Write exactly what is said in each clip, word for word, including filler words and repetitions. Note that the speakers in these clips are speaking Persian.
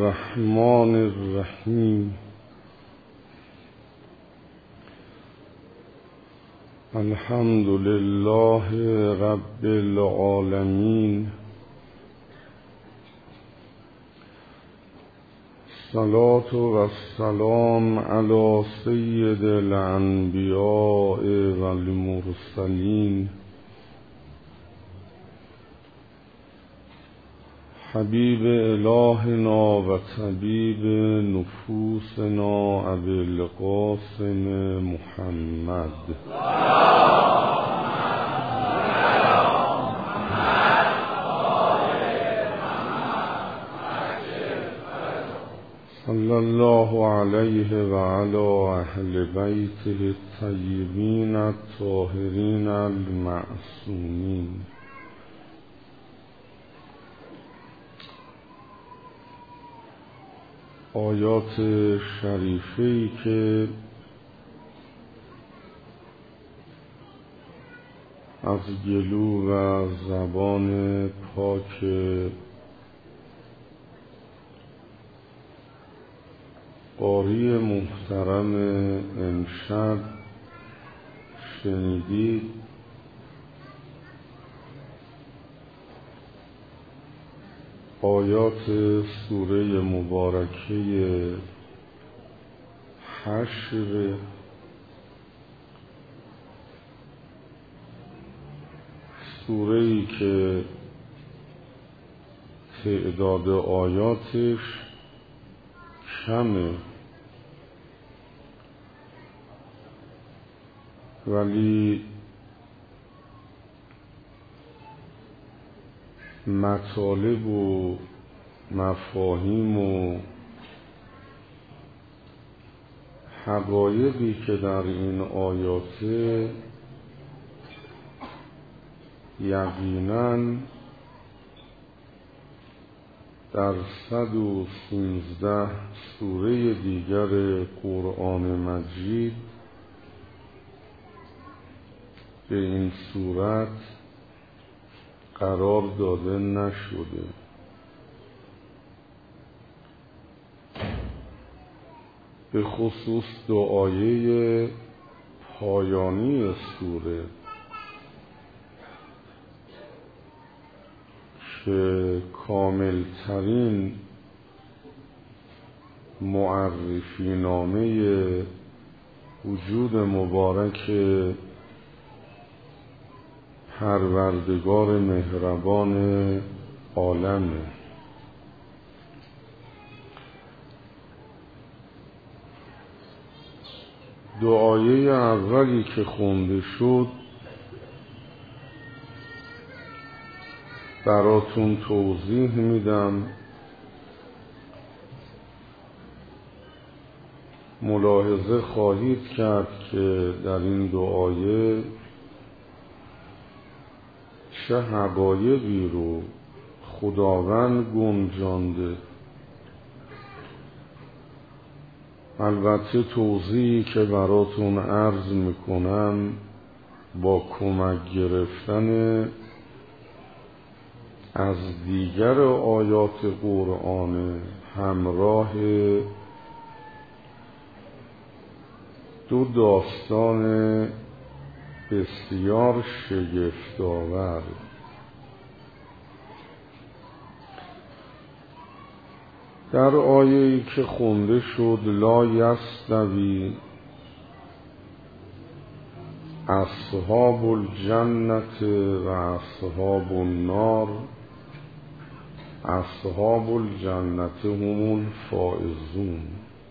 الرحمن الرحیم. الحمد لله رب العالمین. الصلاة والسلام علی سید الانبیاء والمرسلین حبیب الهنا و طبیب نفوسنا ابی القاسم محمد صلی الله علیه و علی اهل بیته الطیبین الطاهرین المعصومین. آیات شریفه‌ای که از گلو و زبان پاک قاری محترم امشب شنیدید آیات سوره مبارکه حشر سوره‌ای که تعداد آیاتش کمه ولی مطالب و مفاهیم و حقایقی که در این آیاته یقیناً در صد و سیزده سوره دیگر قرآن مجید به این صورت قرار داده نشده. به خصوص دو آیه پایانی سوره که کاملترین معرفی نامه وجود مبارک پروردگار مهربان عالمه. دو آیه اولی که خونده شد براتون توضیح میدم. ملاحظه خواهید کرد که در این دو آیه چه حقایقی رو خداوند گنجانده. البته توضیحی که براتون عرض میکنم با کمک گرفتن از دیگر آیات قرآن همراه دو داستان بسیار شگفت‌آور. در آیه‌ای که خونده شد لا یستوی اصحاب الجنة و اصحاب النار اصحاب الجنة هم الفائزون.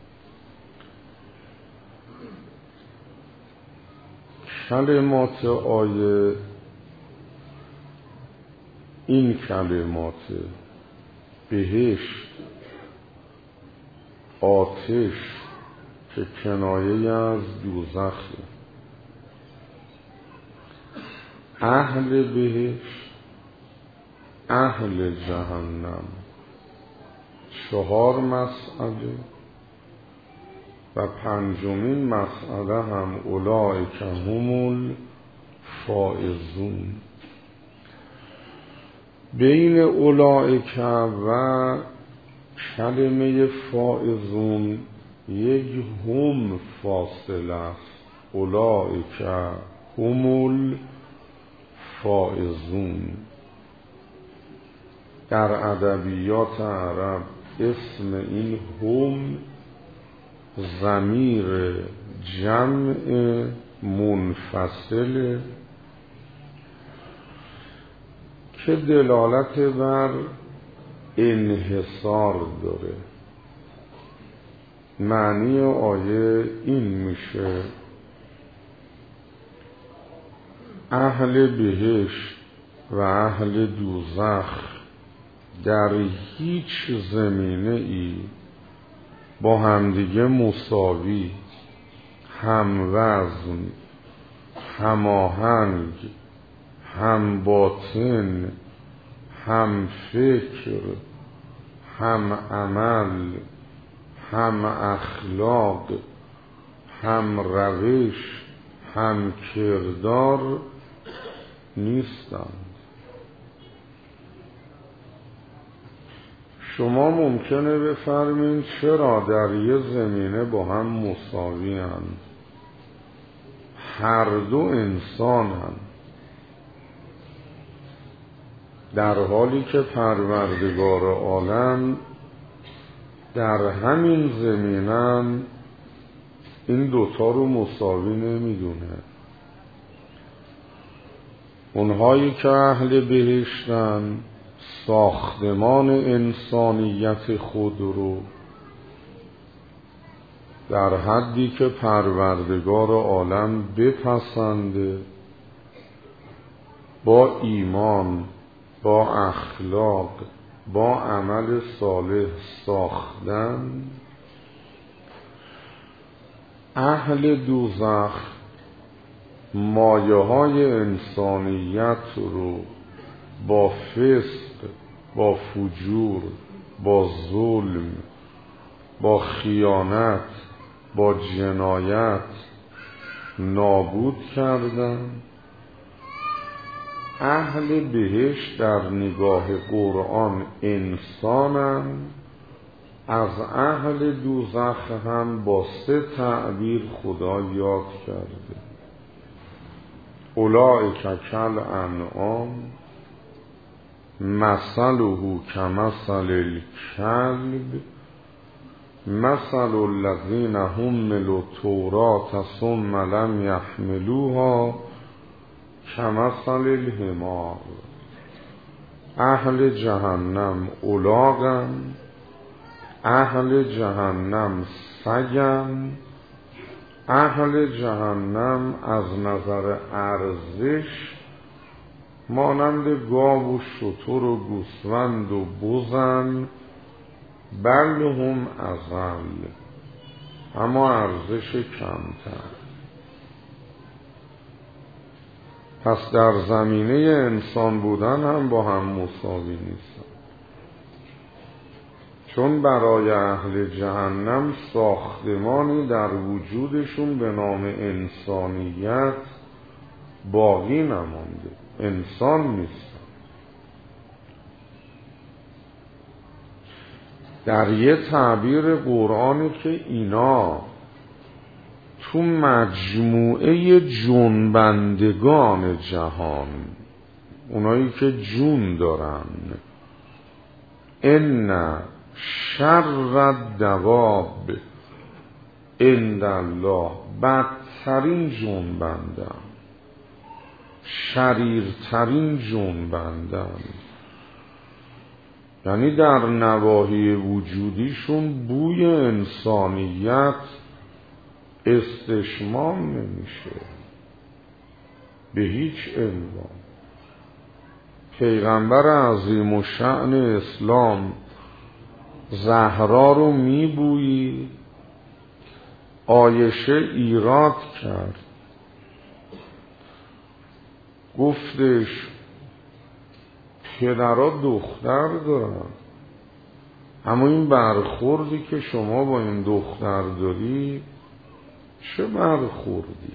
کلمات آیه این کلمات بهشت، آتش که کنایه از دوزخه، اهل بهشت، اهل جهنم، چهار مسئله و پنجمین مسئله هم اولئک هم الفائزون. بین اولئک و کلمه فائزون یک هم فاصله است. اولئک هم الفائزون. در ادبیات عرب اسم این هم ضمیر جمع منفصل که دلالت بر انحصار داره. معنی آیه این میشه اهل بهشت و اهل دوزخ در هیچ زمینه ای با همدیگه مساوی، هموزن، هماهنگ، هم باطن، هم فکر، هم عمل، هم اخلاق، هم روش، هم کردار نیستند. شما ممکنه بفرمایید چرا در یه زمینه با هم مساوی هستند؟ هر دو انسان هستند، در حالی که پروردگار عالم در همین زمینه این دوتا رو مساوی نمیدونه. اونهایی که اهل بهشتن ساختمان انسانیت خود رو در حدی که پروردگار عالم بپسنده با ایمان، با اخلاق، با عمل صالح ساختن. اهل دوزخ مایه های انسانیت رو با فسق، با فجور، با ظلم، با خیانت، با جنایت نابود کردن. اهل بهشت در نگاه قرآن انسانن، از اهل دوزخ هم با سه تعبیر خدا یاد کرده. اولئک کالانعام مثله کمثل الکلب مثل الذین حملوا التوراة ثم لم یحملوها کمثل الحمار. اهل جهنم الاغن، اهل جهنم سگن، اهل جهنم از نظر ارزش مانند گاو و شتر و گوسفند و بزن، بل هم اقل، اما ارزش کمتر. پس در زمینه انسان بودن هم با هم مساوی نیستن، چون برای اهل جهنم ساختمانی در وجودشون به نام انسانیت باقی نمانده، انسان نیستن. در یه تعبیر قرآنی که اینا تو مجموعه جنبندگان جهان، اونایی که جون دارن، ان شر الدواب عند الله، بدترین جنبندن، شریرترین جنبندن، یعنی در نواحی وجودیشون بوی انسانیت استشمام نمیشه به هیچ عنوان. پیغمبر عظیم الشأن اسلام زهرا رو میبویی، عایشه ایراد کرد، گفتش پدرها دختر دارن، اما این برخوردی که شما با این دختر داری چه برخوردی؟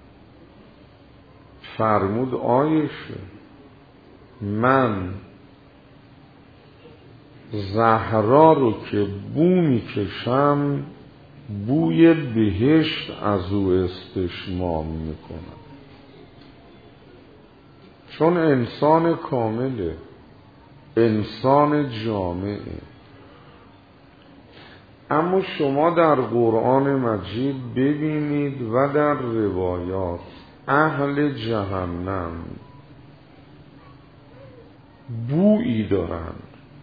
فرمود عایشه من زهرا رو که بو میکشم بوی بهشت از او استشمام میکنم، چون انسان کامله، انسان جامعه. اما شما در قرآن مجید ببینید و در روایات اهل جهنم بویی دارند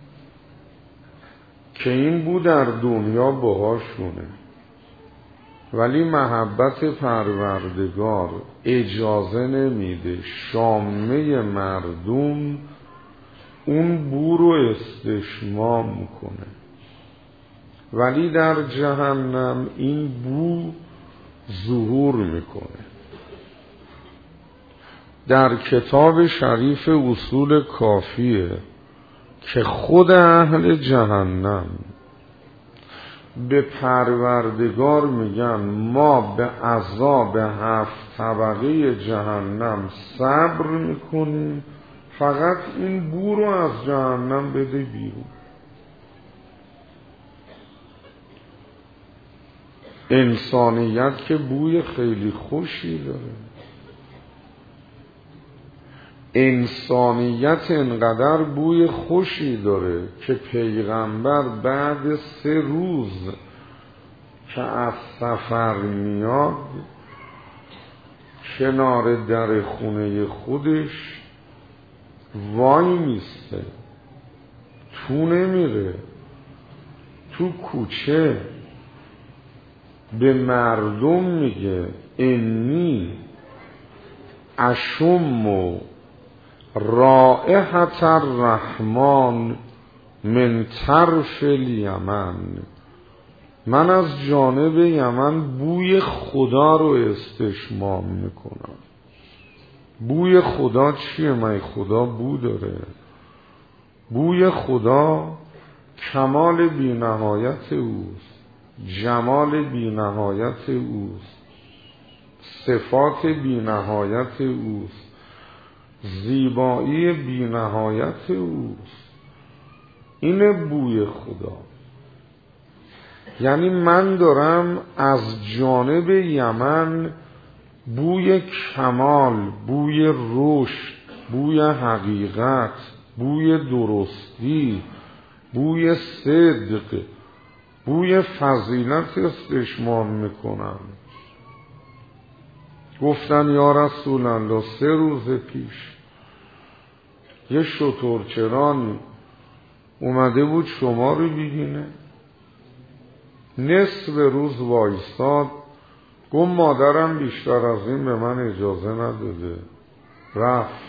که این بو در دنیا باهاشونه، ولی محبت پروردگار اجازه نمیده شامه مردم اون بو رو استشمام کنه، ولی در جهنم این بو ظهور میکنه. در کتاب شریف اصول کافیه که خود اهل جهنم به پروردگار میگن ما به عذاب هفت طبقه جهنم صبر میکنیم، فقط این بو رو از جهنم بده بیرون. انسانیت که بوی خیلی خوشی داره، انسانیت انقدر بوی خوشی داره که پیغمبر بعد سه روز که از سفر میاد کنار در خونه خودش وای میسته، تو نمیره، تو کوچه به مردم میگه انی اشم رائحة الرحمن من طرف الیمن، من از جانب یمن بوی خدا رو استشمام میکنم. بوی خدا چیه؟ من خدا بو داره. بوی خدا کمال بی نهایت اوست، جمال بی نهایت اوست، صفات بی نهایت اوست، زیبایی بی نهایت اوست. اینه بوی خدا. یعنی من دارم از جانب یمن بوی کمال، بوی رشد، بوی حقیقت، بوی درستی، بوی صدق، بوی فضیلت استشمام میکنم. گفتن یا رسول الله سه روز پیش یه شترچرانی اومده بود شما رو ببینه، نصف روز وایستاد، گفت مادرم بیشتر از این به من اجازه نداده، رفت.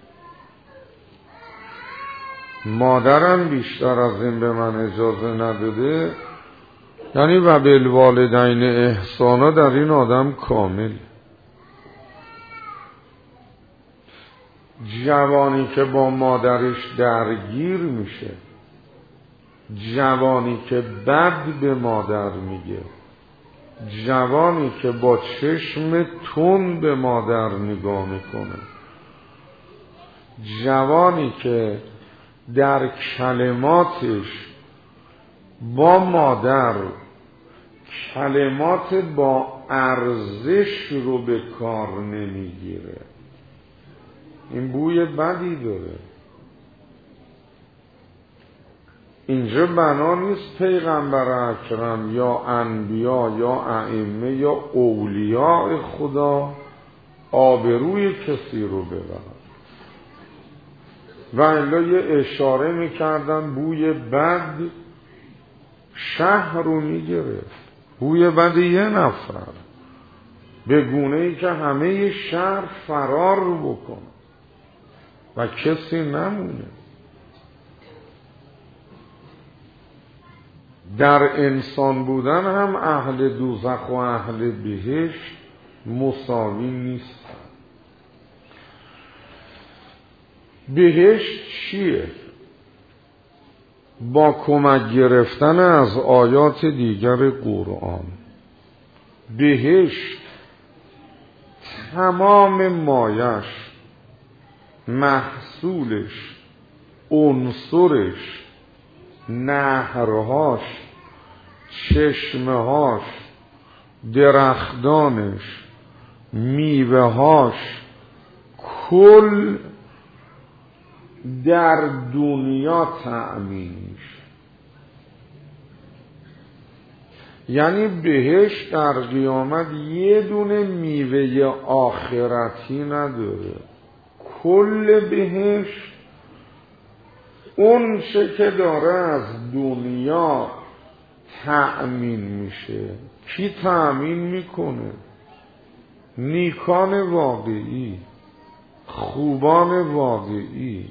مادرم بیشتر از این به من اجازه نداده یعنی و بالوالدین احسانا در این آدم کامل. جوانی که با مادرش درگیر میشه، جوانی که بد به مادر میگه، جوانی که با چشم تند به مادر نگاه میکنه، جوانی که در کلماتش با مادر کلمات با ارزش رو به کار نمیگیره، این بوی بدی داره. اینجا بنا نیست پیغمبر اکرم یا انبیا یا ائمه یا اولیاء خدا آبروی کسی رو ببرن، و الا یه اشاره میکردن بوی بد شهر رو میگرفت، بوی بد یه نفر به گونه ای که همه شهر فرار بکنه و کسی نمونه. در انسان بودن هم اهل دوزخ و اهل بهشت مساوی نیست. بهشت چیه؟ با کمک گرفتن از آیات دیگر قرآن، بهشت تمام مایش، محصولش، عنصرش، نهرهاش، چشمهاش، درختانش، میوهاش، کل در دنیا تأمین میشه. یعنی بهش در قیامت یه دونه میوه آخرتی نداره، کل بهش اون چه که داره از دنیا تأمین میشه. کی تأمین میکنه؟ نیکان واقعی، خوبان واقعی.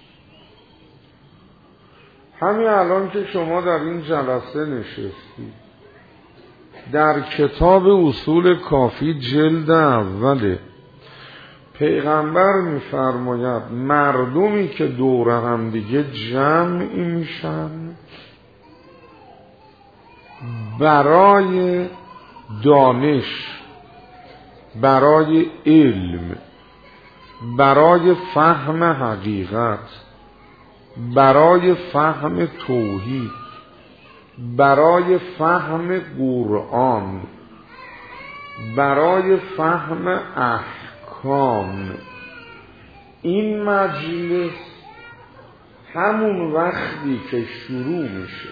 همین الان که شما در این جلسه نشستید، در کتاب اصول کافی جلد اوله پیغمبر میفرماید مردمی که دور هم دیگه جمعی میشن برای دانش، برای علم، برای فهم حقیقت، برای فهم توحید، برای فهم قرآن، برای فهم احکام، این مجلس همون وقتی که شروع میشه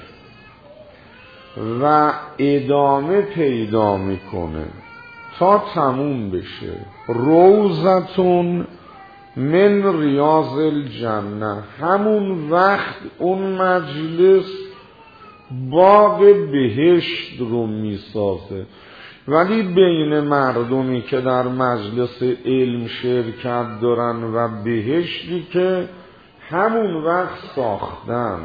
و ادامه پیدا میکنه تا تموم بشه، روضتون من ریاض الجنه، همون وقت اون مجلس باغ بهشت رو میسازه. ولی بین مردمی که در مجلس علم شرکت دارن و بهشتی که همون وقت ساختن،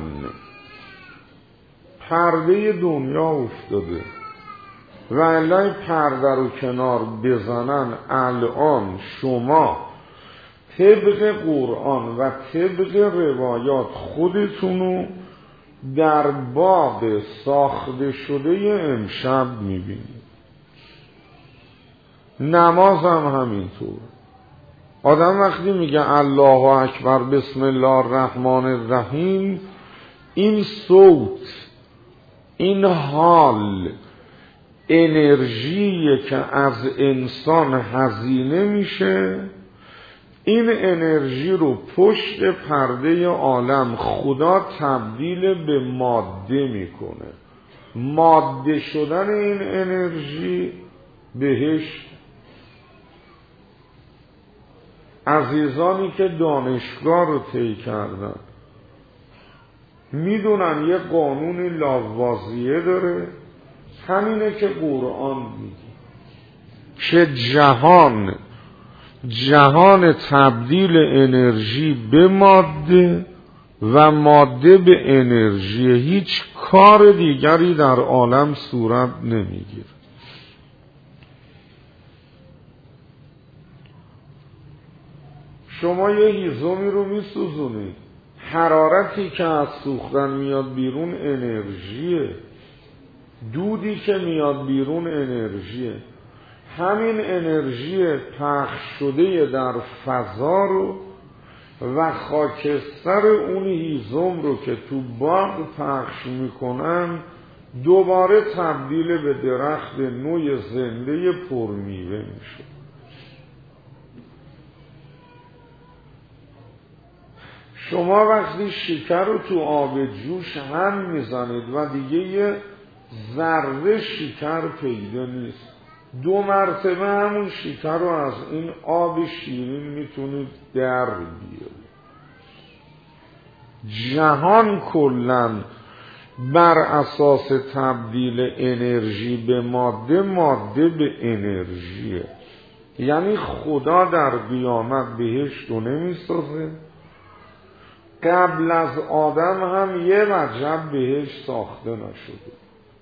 پرده دنیا افتاده و الان پرده رو کنار بزنن، الان شما طبق قرآن و طبق روایات خودتونو در باغ ساخته شده امشب میبینید. نماز هم همینطور. آدم وقتی میگه الله اکبر بسم الله الرحمن الرحیم، این صوت، این حال، انرژی که از انسان هزینه میشه، این انرژی رو پشت پرده عالم خدا تبدیل به ماده میکنه. ماده شدن این انرژی بهشت. عزیزانی که دانشگاه رو طی کردن میدونن یه قانون لاوازیه داره، همینه که قرآن میگه که جهان جهان تبدیل انرژی به ماده و ماده به انرژی، هیچ کار دیگری در عالم صورت نمیگیره. شما یه هیزمی رو میسوزونید، حرارتی که از سوختن میاد بیرون انرژیه، دودی که میاد بیرون انرژیه. همین انرژی پخش شده در فضا رو و خاکستر اون هیزم رو که تو باغ پخش میکنن دوباره تبدیل به درخت نوع زنده پرمیوه میشه. شما وقتی شکر رو تو آب جوش هم میزنید و دیگه یه ذره شکر پیدا نیست، دو مرتبه همون شکر رو از این آب شیرین میتونید در بیارید. جهان کلن بر اساس تبدیل انرژی به ماده، ماده به انرژیه. یعنی خدا در قیامت بهشت رو نمیسازه، قبل از آدم هم یه وجب بهشت ساخته نشده.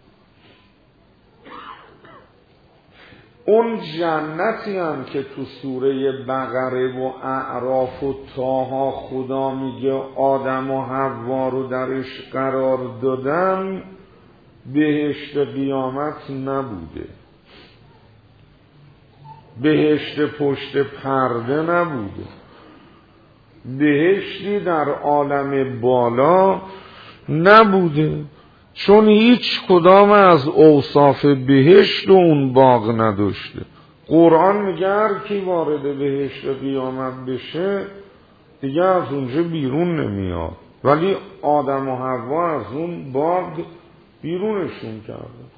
اون جنتی هم که تو سوره بقره و اعراف و طه خدا میگه آدم و حوا رو درش قرار دادن، بهشت قیامت نبوده، بهشت پشت پرده نبوده، بهشتی در عالم بالا نبوده، چون هیچ کدام از اوصاف بهشت و اون باغ نداشته. قرآن میگه هر کی وارد بهشت قیامت بشه دیگه از اونجا بیرون نمیاد، ولی آدم و حوا از اون باغ بیرونشون کرده.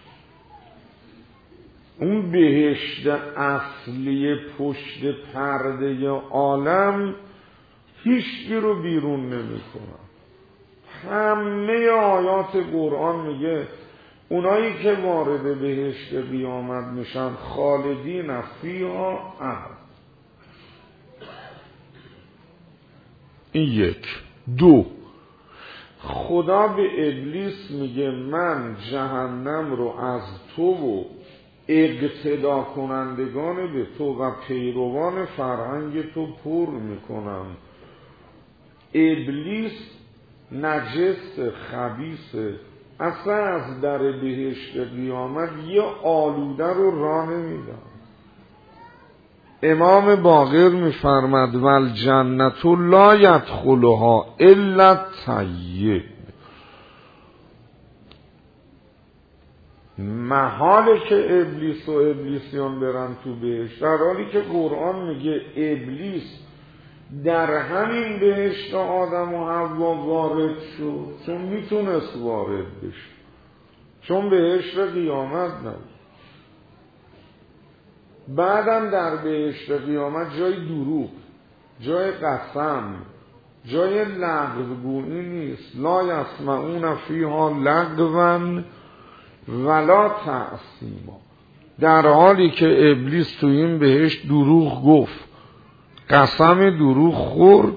اون بهشت اصلی پشت پرده عالم هیچکی رو بیرون نمی کنن. همه آیات قرآن میگه اونایی که وارد بهشت قیامت میشن خالدین فیها ابدا. این یک. دو، خدا به ابلیس میگه من جهنم رو از تو و اقتدا کنندگان به تو و پیروان فرهنگ تو پر میکنم. ابلیس نجس خبیثه، اصلا از در بهشت قیامت یه آلوده رو راه نمیدن. امام باقر میفرمد والجنت لا یدخلها الا الطیب. محاله که ابلیس و ابلیسیان برن تو بهشت، در حالی که قرآن میگه ابلیس در همین بهشت آدم و حوا وارد شد چون میتونست وارد بشه، چون بهشت قیامت نبود. بعدم در بهشت قیامت جای دروغ، جای قسم، جای لغوگویی نیست. لا یسمعون فیها لغوا ولا تأثیما. در حالی که ابلیس تو این بهشت دروغ گفت، قسم دروغ خورد،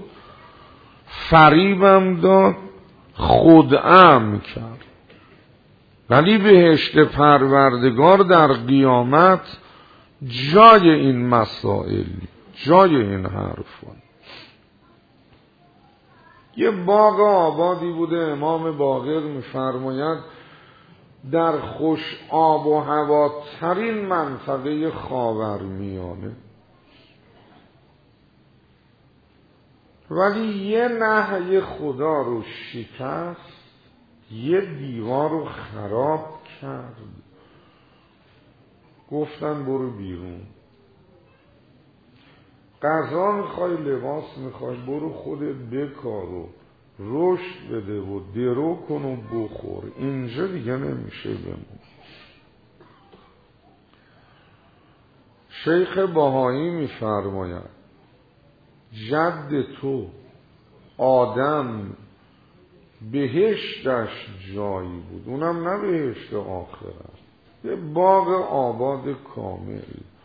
فریبم داد، خدعم کرد، ولی بهشت پروردگار در قیامت جای این مسائل، جای این حرفان. یه باغ آبادی بوده، امام باقر می‌فرماید در خوش آب و هوا ترین منطقه خاورمیانه، ولی یه نهی خدا رو شکست، یه دیوار رو خراب کرد. گفتن برو بیرون، غذا میخوای، لباس میخوای، برو خودت بکار و رشد بده و درو کن و بخور، اینجا دیگه نمیشه بمون. شیخ بهایی میفرماید جد تو آدم بهشتش جایی بود، اونم نه بهشت آخرت، یه باغ آباد کامل.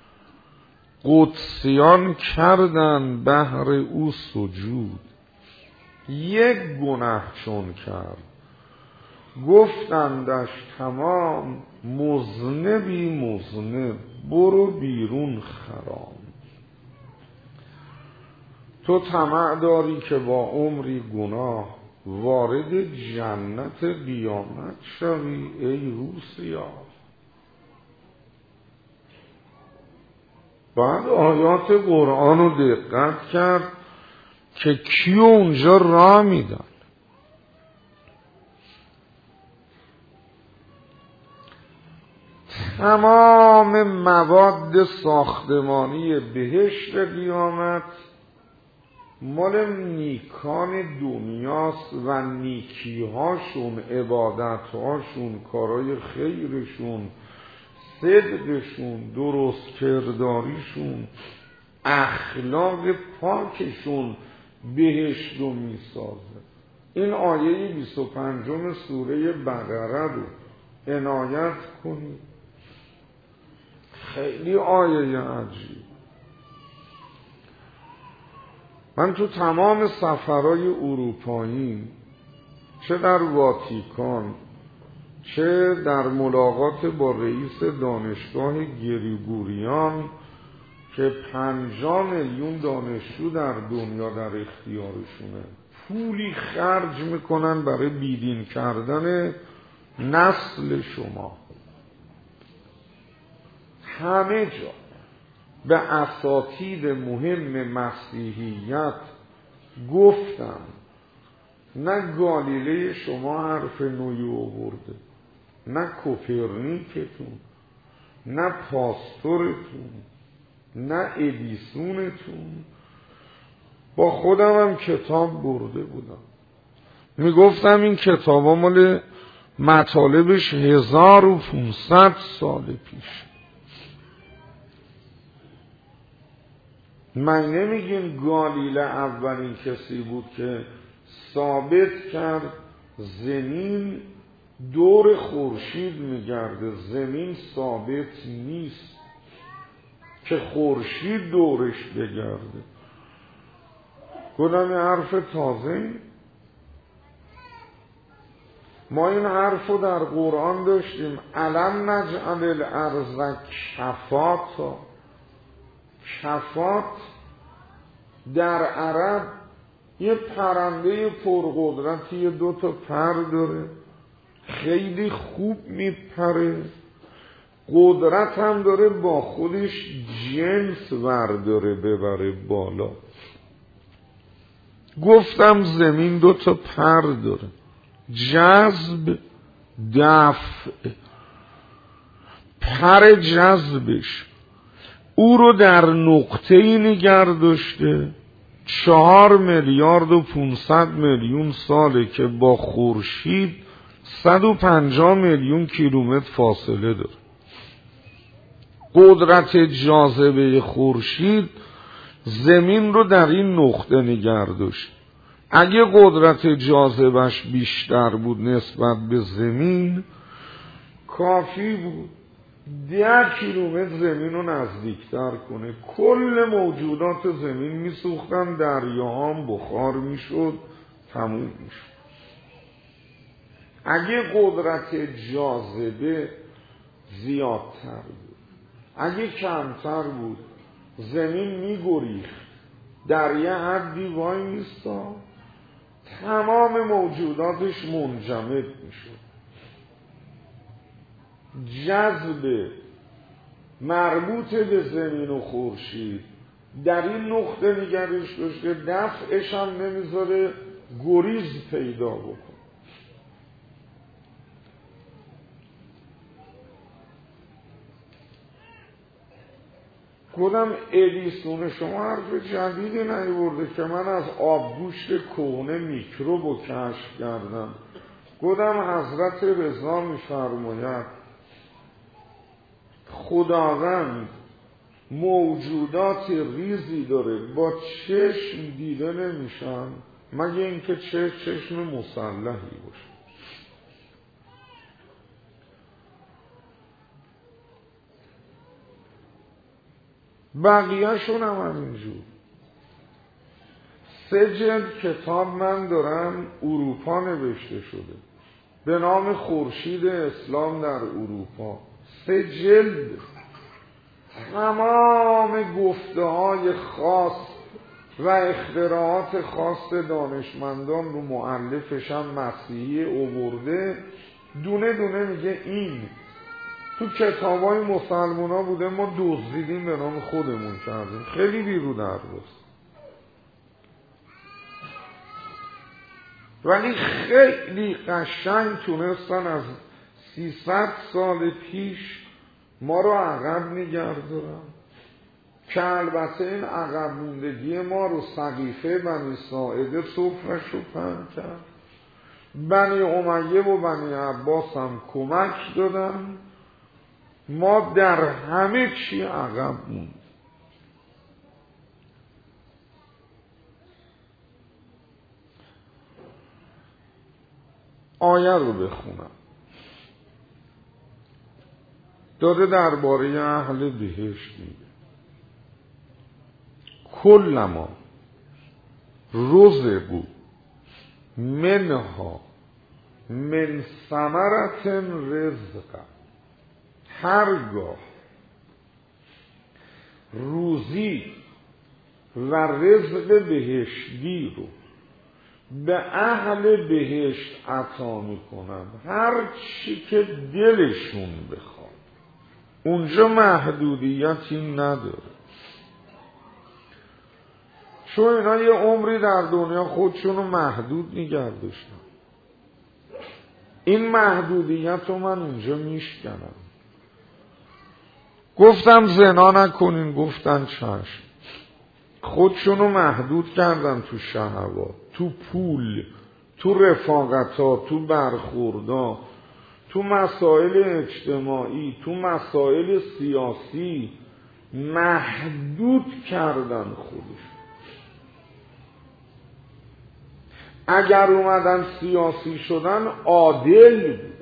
قدسیان کردن بهر او سجود، یک گناه چون کرد گفتندش تمام مذنبی مذنب، برو بیرون خرام. تو طمع داری که با عمری گناه وارد جنت قیامت شوی ای روسیا. بعد آیات قرآن رو دقت کرد که کیو اونجا راه میدن. تمام مواد ساختمانی بهشت قیامت مال نیکان دنیاست و نیکیهاشون، عبادتهاشون، کارهای خیرشون، صدقشون، درست کرداریشون، اخلاق پاکشون بهشت رو میسازه. این آیه بیست و پنجم سوره بقره رو عنایت کنید، خیلی آیه عجیب. من تو تمام سفرهای اروپایی، چه در واتیکان چه در ملاقات با رئیس دانشگاه گریگوریان که پنجاه میلیون دانشجو در دنیا در اختیارشونه، پولی خرج میکنن برای بیدین کردن نسل شما، همه جا به اساتید مهم مسیحیت گفتم نه گالیله شما حرف نوی آورده، نه کوپرنیکتون، نه پاستورتون، نه ادیسونتون. با خودم هم کتاب برده بودم، میگفتم این کتاب ها مال مطالبش هزار و پونصد سال پیش. من نمیگیم گالیله اولین کسی بود که ثابت کرد زمین دور خورشید میگرده، زمین ثابت نیست که خورشید دورش بگرده. گفتم این حرف تازه، ما این حرف رو در قرآن داشتیم، الم نجعل الارض کفاتا. کفات در عرب یه پرنده پرقدرتی، یه دو تا پر داره، خیلی خوب میپره، قدرت هم داره با خودش جنس ورداره ببره بالا. گفتم زمین دو تا پر داره، جذب، دفع. پر جذبش او رو در نقطه‌ای نگه داشته چهار میلیارد و پونصد میلیون ساله که با خورشید صد و پنجاه میلیون کیلومتر فاصله داره. قدرت جاذبه خورشید زمین رو در این نقطه نگه داشت. اگه قدرت جاذبش بیشتر بود نسبت به زمین، کافی بود ده کیلومتر زمین رو نزدیکتر کنه، کل موجودات زمین میسوختن، دریاها هم بخار میشد، تموم میشد. اگه قدرت جاذبه زیادتر بود، اگه کمتر بود، زمین میگریخت، در یه حدی وای میستا، تمام موجوداتش منجمد میشد. جذب مربوط به زمین و خورشید در این نقطه نگرش داشته، دفعش هم نمیذاره گریز پیدا بکن. گفتم ادیسون شما حرف جدیدی نیورده که من از آبگوشت کهنه میکروب رو کشف کردم. گفتم حضرت رضا میفرماید خداوند موجودات ریزی داره با چشم دیده نمیشن مگه اینکه چه چشم مسلحی باشه. بقیه شون هم همینجور. سه جلد کتاب من دارم اروپا نوشته شده به نام خورشید اسلام در اروپا. سه جلد تمام گفته های خاص و اختراعات خاص دانشمندان رو مؤلفش هم مسیحی آورده، دونه دونه میگه این تو کتابای مسلمونا بوده، ما دزدیدیم به نام خودمون کردیم. خیلی بیرو درست، ولی خیلی قشنگ تونستن از سیصد سال پیش ما رو عقب نگه دارن که البته این عقب موندگی ما رو سقیفه بنی ساعده سفرش رو پهن کرد. بنی امیه و بنی عباس هم کمک دادن، ما در همه چی عقب موند. آیه رو بخونم. داده درباره اهل بهشت میگه کلما رزقوا منها من ثمرة رزقا، هرگاه روزی و رزق بهشتی رو به اهل بهشت عطا میکنن، هر چی که دلشون بخواد، اونجا محدودیتی نداره. چون اینا یه عمری در دنیا خودشونو محدود نگه داشتن. این محدودیت رو من اونجا میشکنم. گفتم زنا نکنین، گفتن چشم. خودشونو محدود کردن تو شهوات، تو پول، تو رفاقت‌ها، تو برخوردها، تو مسائل اجتماعی، تو مسائل سیاسی محدود کردن خودشون. اگر اومدن سیاسی شدن عادل بودن.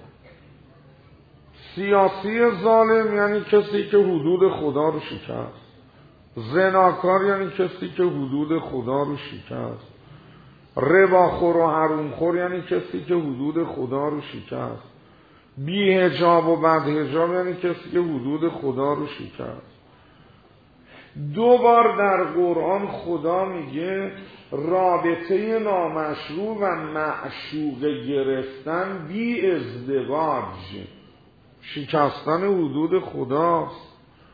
سیاسی ظالم یعنی کسی که حدود خدا رو شکست. زناکار یعنی کسی که حدود خدا رو شکست. رباخور و حرومخور یعنی کسی که حدود خدا رو شکست. بی حجاب و بد حجاب یعنی کسی که حدود خدا رو شکست. دو بار در قرآن خدا میگه رابطه نامشروع و معشوقه گرفتن بی ازدواج شکستن حدود خداست.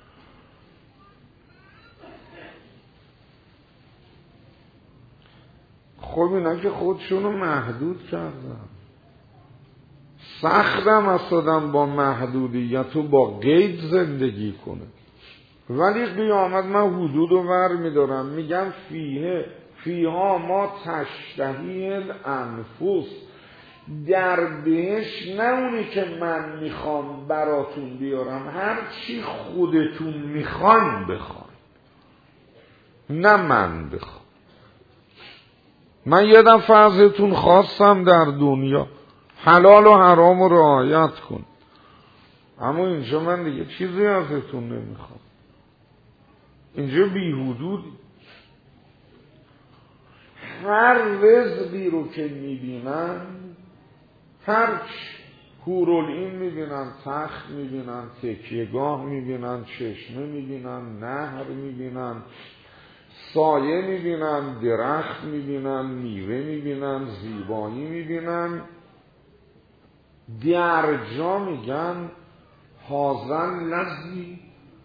خب اینا که خودشونو محدود کردن. سختم اصلا با محدودیت و با قید زندگی کنه. ولی قیامت من حدود رو ور میدارم، میگم فیه فیها ما تشتهی الانفس، در بهش نه اونی که من میخوام براتون بیارم، هر چی خودتون میخوان بخوان، نه من بخوام. من یه دفعه ازتون خواستم در دنیا حلال و حرام رو رعایت کن، اما اینجا من دیگه چیزی ازتون نمیخوام. اینجا بی حدود. هر رزقی رو که میبینن، هر حورالعین میبینن، تخت میبینن، تکیهگاه میبینن، چشمه میبینن، نهر میبینن، سایه میبینن، درخت میبینن، میوه میبینن، زیبایی میبینن، در جا میگن هازن لذی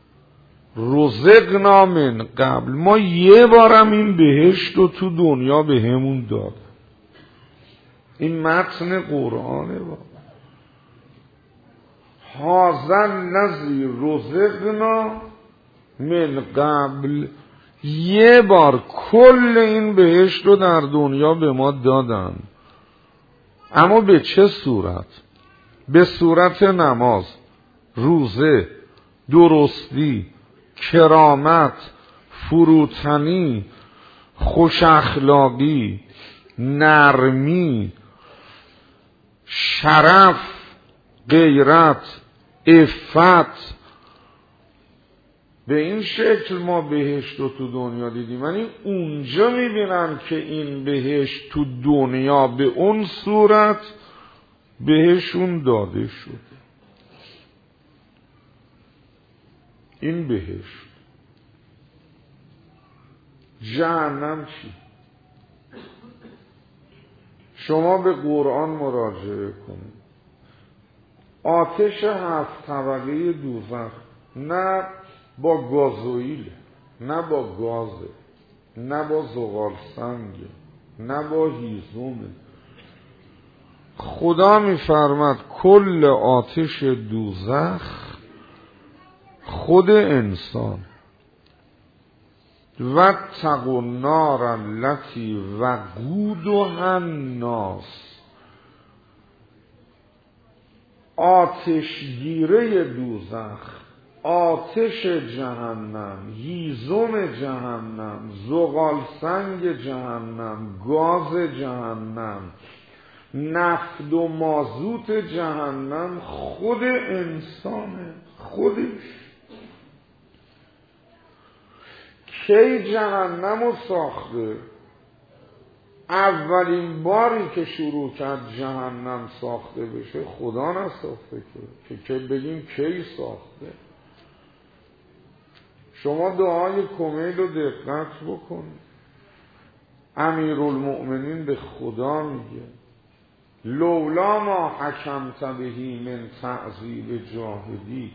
رزقنا من قبل، ما یه بارم این بهشت رو تو دنیا به همون داد. این متن قرآنه با هازن لذی رزقنا من قبل، یه بار کل این بهشت رو در دنیا به ما دادن. اما به چه صورت؟ به صورت نماز، روزه، درستی، کرامت، فروتنی، خوش اخلاقی، نرمی، شرف، غیرت، عفت. به این شکل ما بهشت رو تو دنیا دیدیم. یعنی اونجا میبینن که این بهشت تو دنیا به اون صورت بهشون داده شده. این بهشت. جهنم چی؟ شما به قرآن مراجعه کنید. آتش هفت طبقه دوزخ، نه با گازوئیل، نه با گازه، نه با زغال سنگه، نه با هیزومه. خدا میفرماد کل آتش دوزخ خود انسان. و تقوا النار التي وقودها الناس، آتشگیره دوزخ، آتش جهنم، هیزم جهنم، زغال سنگ جهنم، گاز جهنم، نفت و مازوت جهنم خود انسانه. خودش کی جهنم رو ساخته؟ اولین باری که شروع کرد جهنم ساخته بشه خدا نساخته که که بگیم کی ساخته. شما دعای کمیل رو دقت بکنید. امیرالمؤمنین به خدا میگه لولا ما حکمت بهی من تعذیب جاهدیک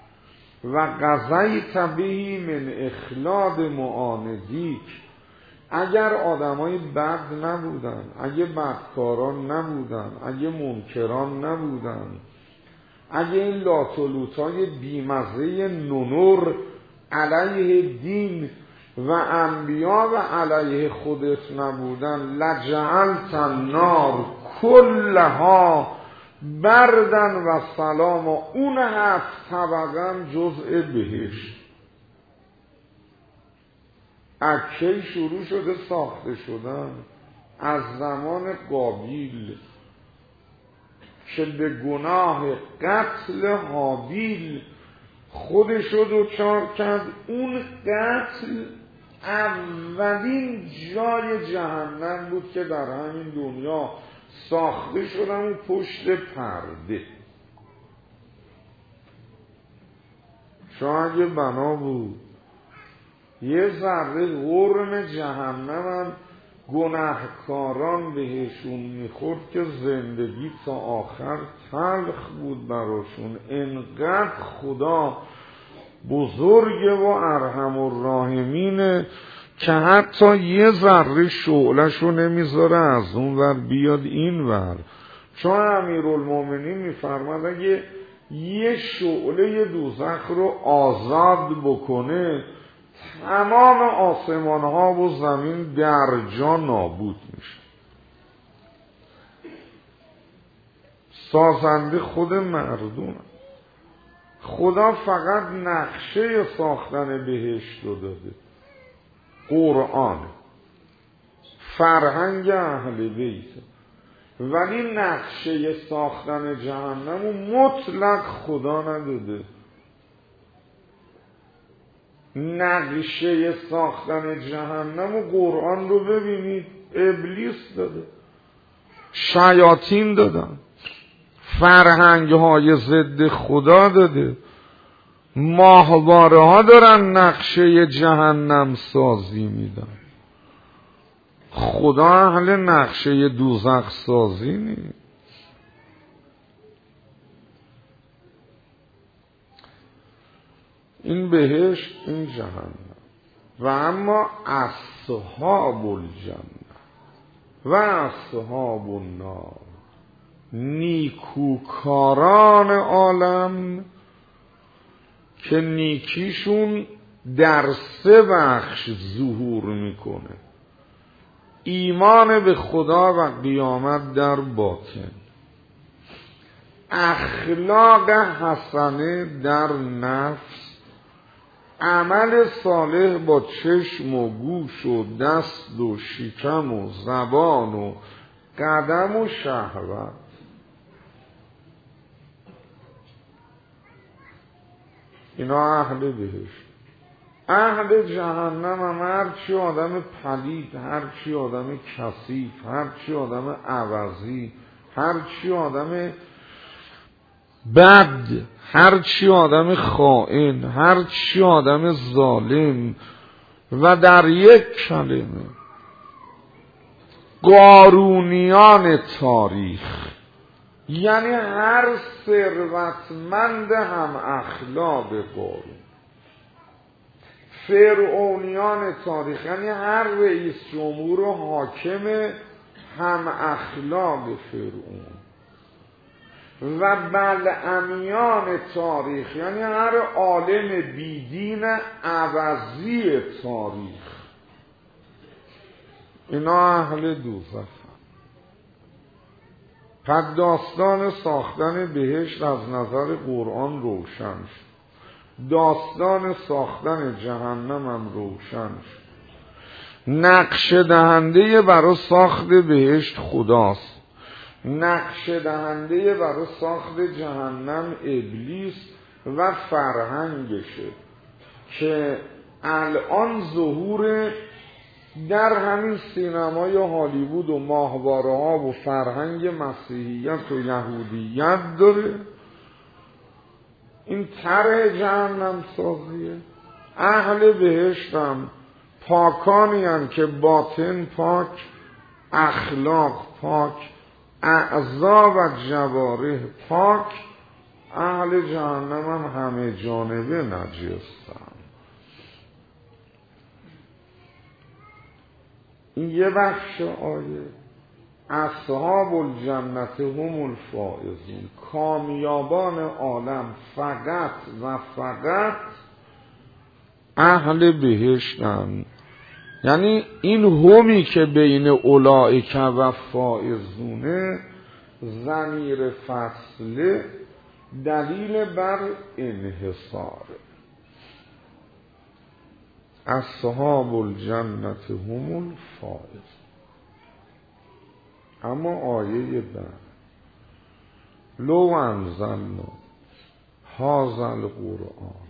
و قضیت بهی من اخلاد معاندیک، اگر آدمای بد نبودن، اگه بدکاران نبودن، اگه منکران نبودن، اگه این لاتولوتای بیمزه نونور علیه دین و انبیا و علیه خودت نبودن، لجعلت النار کلها بردن و سلام، و اون هفت طبقه جزء بهشت. اکی شروع شده ساخته شدن از زمان قابیل که به گناه قتل هابیل خودشو دوچار کرد. اون قتل اولین جای جهنم بود که در همین دنیا ساخته شدن، اون پشت پرده. شاید اگه بنا بود یه ذره غرم جهنم هم گناهکاران بهشون میخورد که زندگی تا آخر تلخ بود براشون. انقدر خدا بزرگه و ارحم الراحمینه که حتی یه ذره شعله‌شو نمیذاره از اون ور بیاد این ور. چون امیرالمومنین میفرماد اگه یه شعله دوزخ رو آزاد بکنه تمام آسمان ها و زمین در جا نابود میشه. سازنده خود مردم. خدا فقط نقشه ساختن بهشت رو داده، قرآن، فرهنگ اهل بیت، ولی نقشه ساختن جهنم رو مطلق خدا نداده. نقشه ساختن جهنم و قرآن رو ببینید، ابلیس داده، شیاطین دادن، فرهنگ های ضد خدا داده، ماهواره ها دارن نقشه جهنم سازی میدن. خدا اهل نقشه دوزخ سازی نیست. این بهشت، این جهنم. و اما اصحاب الجنه و اصحاب النار، نیکوکاران عالم که نیکیشون در سه بخش ظهور میکنه: ایمان به خدا و قیامت در باطن، اخلاق حسنه در نفس، عمل صالح با چشم و گوش و دست و شکم و زبان و قدم و شهوت. اینا اهل بهشت. اهل جهنم هم هر چی آدم پلید، هر چی آدم کثیف، هر چی آدم عوضی، هر چی آدم بد، هر چی آدم خائن، هر چی آدم ظالم، و در یک کلمه قارونیان تاریخ، یعنی هر ثروتمند هم اخلاق قارون، فرعونیان تاریخ، یعنی هر رئیس جمهور و حاکم هم اخلاق فرعون، و بلعمیان تاریخ، یعنی هر عالم بیدین عوضی تاریخ، اینا اهل دوزخ. پس داستان ساختن بهشت از نظر قرآن روشن شد، داستان ساختن جهنم هم روشن شد. نقش دهنده برای ساخت بهشت خداست، نقش دهنده برای ساخت جهنم ابلیس و فرهنگشه که الان ظهور در همین سینمای هالیوود و ماهواره ها و فرهنگ مسیحیت و یهودیت داره. این طرح جهنم سازیه. اهل بهشت هم پاکانی هم که باطن پاک، اخلاق پاک، اعضا و جوارح پاک. اهل جهنم هم همه جانبه نجسن. این یه بخش آیه. اصحاب الجنت هم الفائزون، کامیابان عالم فقط و فقط اهل بهشتن. یعنی این همی که بین اولئک و فائزونه ضمیر فصله دلیل بر انحصار. اصحاب الجنت هم الفائزون. اما آیه بعد لو انزلنا هذا القرآن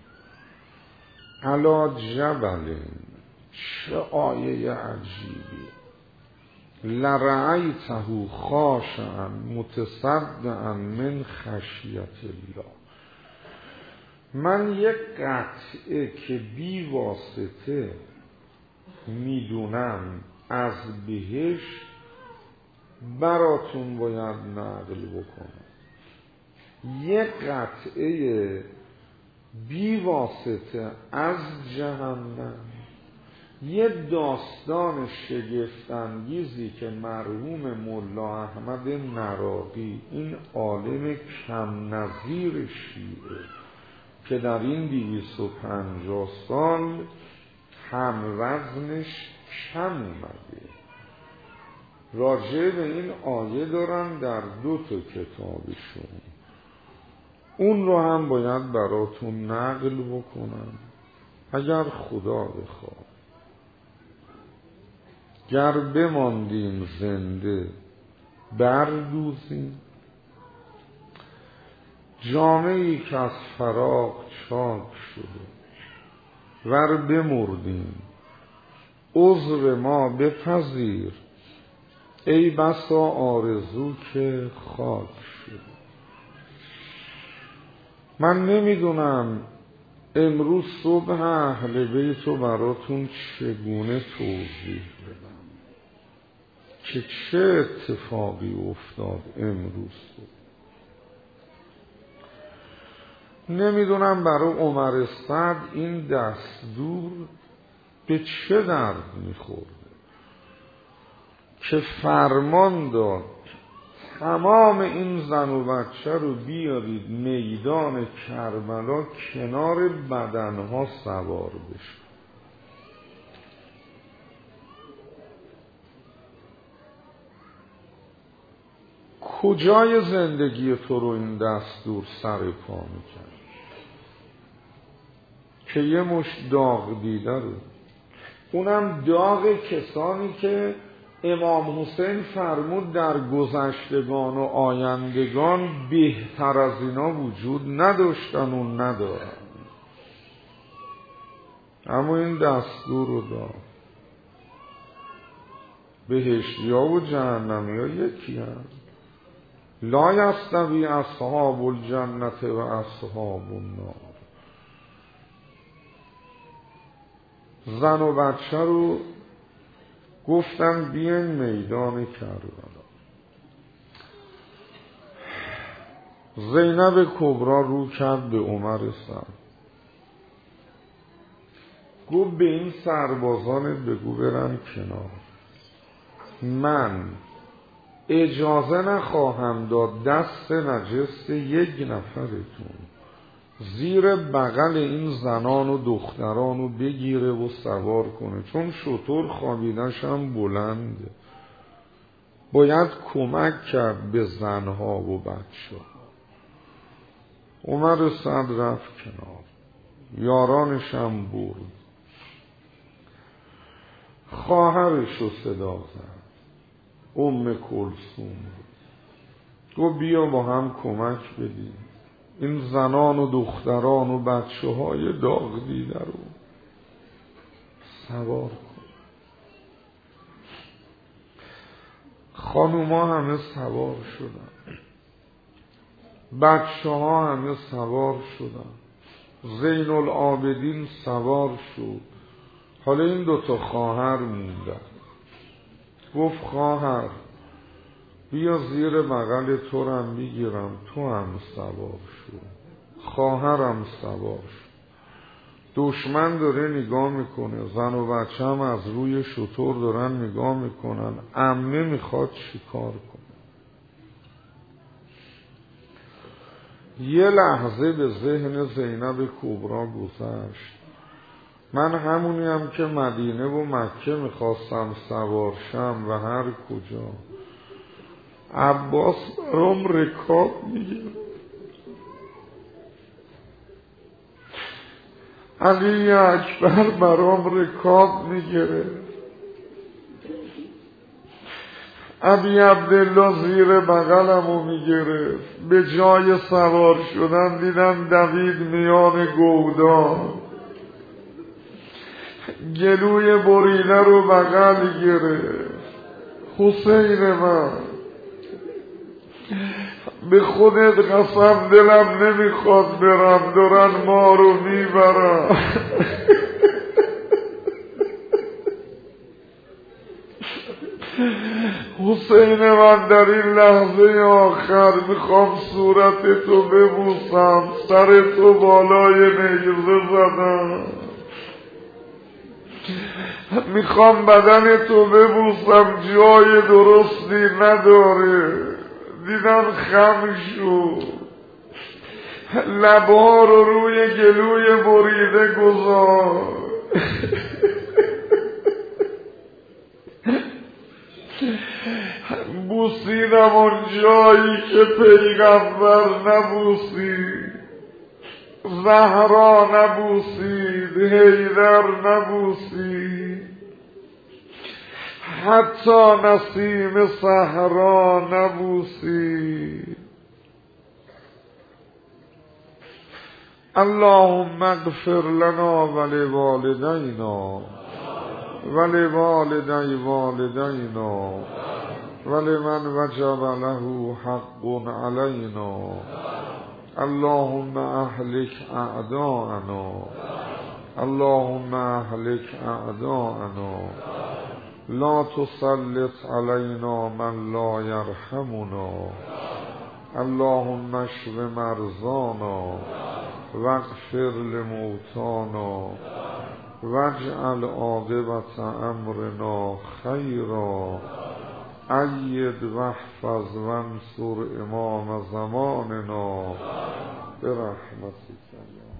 علی جبل، چه آیه عجیبی، لرأیته خاشعا متصدعا من خشیت الله. من یک قطعه که بی واسطه میدونم از بهشت براتون باید نقل بکنم. یک قطعه بی واسطه از جهنم، یه داستان شگفت‌انگیزی که مرحوم ملا احمد نراقی، این عالم کم نظیر شیعه که در این دویست و پنجاه سال هم وزنش کم اومده، راجع به این آیه دارن در دو تا کتابشون. اون رو هم باید براتون نقل بکنم اگر خدا بخواد. گر بماندیم زنده بردوزیم، جامعی که از فراق چاک شده، ور بمردیم عذر ما بپذیر، ای بسا آرزو که خاک شده. من نمیدونم امروز صبح اهل بیت رو براتون چگونه توضیح بدم که چه اتفاقی افتاد امروز صبح. نمیدونم برای عمر سعد این دستور به چه درد میخورده که فرمان داد تمام این زن و بچه رو بیارید میدان کربلا، کنار بدنها سوار بشه. کجای زندگی تو رو این دستور سر پا میکرد که یه مش داغ دیده رو، اونم داغ کسانی که امام حسین فرمود در گذشتگان و آیندگان بهتر از اینا وجود نداشتن و ندارن، اما این دستور رو داد. بهشتیا و جهنمی ها یکی هم. لا یستوی اصحاب الجنت و اصحاب النار. زن و بچه رو گفتن بیاین میدان کربلا. زینب کبرا رو کرد به عمر سعد، گفت به این سربازانت بگو برن کنار، من اجازه نخواهم داد دست نجس یک نفرتون زیر بغل این زنان و دختران رو بگیره و سوار کنه، چون شطور خوابیدنش هم بلنده، باید کمک کرد به زنها و بچه ها. عمر سعد رفت کنار، یارانش هم برد. خواهرش رو صدا زد، ام کلثوم، گفت بیا با هم کمک بدیم این زنان و دختران و بچه های داغ دیده رو سوار کن. خانوما همه سوار شدن، بچه ها همه سوار شدن، زین العابدین سوار شد. حالا این دوتا خواهر موندن. گفت خواهر بیا زیر بغل تو رم میگیرم، تو هم سوار شو. خواهرم سوار شد. دشمن داره نگاه میکنه، زن و بچه هم از روی شتر دارن نگاه میکنن، عمه میخواد چیکار کنه. یه لحظه به ذهن زینب کبرا گذشت، من همونی هم که مدینه و مکه میخواستم سوار شم و هر کجا، عباس برام رکاب میگیره، علی اکبر برام رکاب میگیره، ابی عبدالله زیر بغلمو میگرفت، به جای سوار شدن دیدم دوید میان گودان، گلوی بریده رو بغل گرفت. حسین من، به خودت قسم دلم نمیخواد برم، دارن ما رو میبرم. حسین من، در این لحظه آخر میخوام صورت تو ببوسم، سر تو بالای نیزه زدم، میخوام بدن تو ببوسم، جای درستی نداره، دیدم خم شد، لبها رو روی گلوی بریده گذار. بوسیدم اون جایی که پیغمبر نبوسید، زهرا نبوسید، حیدر نبوسید، حتی نسیم صحرا نبوسید. اللهم اغفر لنا ولوالدینا ولوالدی والدینا ولمن وجب له حق علینا. اللهم اهلك اعداءنا، اللهم اهلك اعداءنا، لا تسلط علينا من لا يرحمنا. اللهم اشف مرضانا واغفر لموتانا واجعل عاقبة امرنا خيرا. أيد واحفظ وانصر امام زماننا برحمتك.